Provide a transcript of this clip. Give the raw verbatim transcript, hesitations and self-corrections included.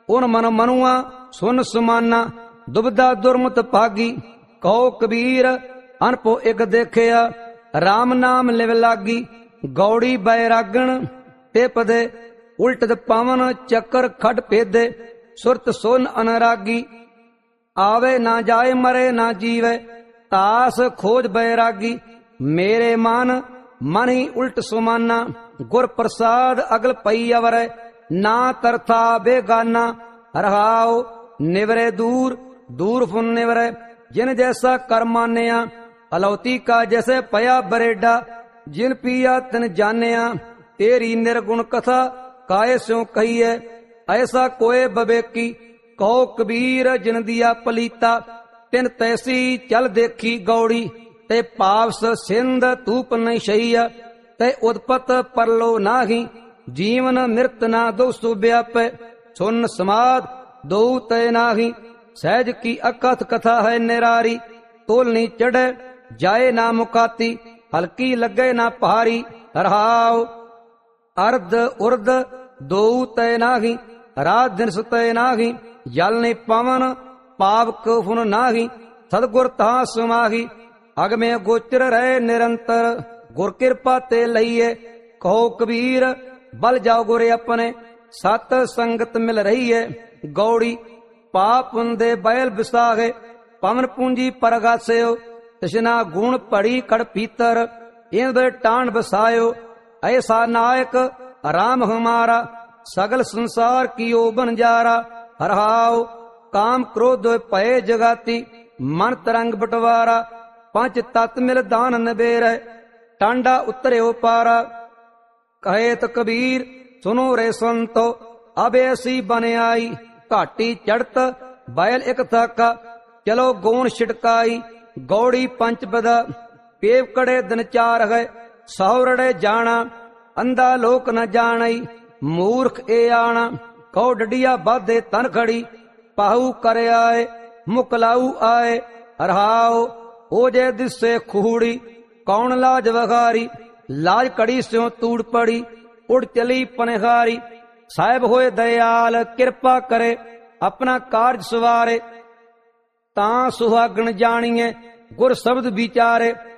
उन मन मनुआ सुन सुमाना, दुबदा दुरमत भागी। कहो कबीर अनपो एक देखिया, राम नाम लिव लागी। गौड़ी बैरागण ते पदे, उल्टद पवन चक्कर खड पेदे। सुरत सोन अनरागी, आवे ना जाए मरे ना जीवे। तास खोज बैरागी, मेरे मान मन ही उल्ट सुमाना। गुर प्रसाद अगल पई अवरै, ना तरथा बेगाना। रहाओ निवरे दूर दूर फुन निवरे, जिन जैसा कर मान्या। अलौती का जैसे पया बरेडा, जिन पिया तिन जानिया। तेरी निर्गुण कथा काये स्यों कहिए, ऐसा कोय बबेकी। कहो कबीर जिन दिया पलीता, तिन तैसी चल देखी गौड़ी। ते पावस सिंध तूप नहीं शैया, ते उदपत परलो नाही। जीवन मृत ना दो सुव्यापे, सुन समाद दो तय नाही। सहज की अकथ कथा है निरारी, तोलनी चढ़े जाए ना मुकाती। हल्की लगे ना पहाड़ी, रहाओ अर्ध उर्द दो तय नाही। रात दिन सुतय नाही, जल नहीं पवन पावक फुन नाही। सदगुर तहां सुमाही, अग में गोचर रहे निरंतर। गुर कृपा ते लइए, कहो कबीर बल जाओ गुरे अपने। सत संगत मिल रही है गौड़ी, पाप दे बैल बिसागे। पवन पूंजी परगास्यो, तृष्णा गुण पड़ी कड़ पीतर। इन दे टाण बसायो, ऐसा नायक राम हमारा। सगल संसार कियो बनजारा, हरहाओ काम क्रोध भय जगाती। मन तरंग बटवारा, पंच तत् मिल दान नबेर। टांडा उतरे पारा, कहे तो कबीर सुनो रे संतो। अब ऐसी बन आई, घाटी चढ़त बैल एक थाका। चलो गोन छिटकाई, गौड़ी पंच बदा। पेव कड़े दिन चार है, सौरड़े जाना। अंधा लोक न जानई, मूर्ख ए आना। कहो डडिया बाधे तन खड़ी, पाहू कर आए मुकलाऊ आए। रहाओ ओजे दिसे खूड़ी, कौन लाज वखारी। लाज कड़ी स्यों तूड़ पड़ी, उड़ चली पनहारी। साहेब होए दयाल कृपा करे, अपना कार्य सवारे। तां सुहागण जानिए गुर शब्द विचारे।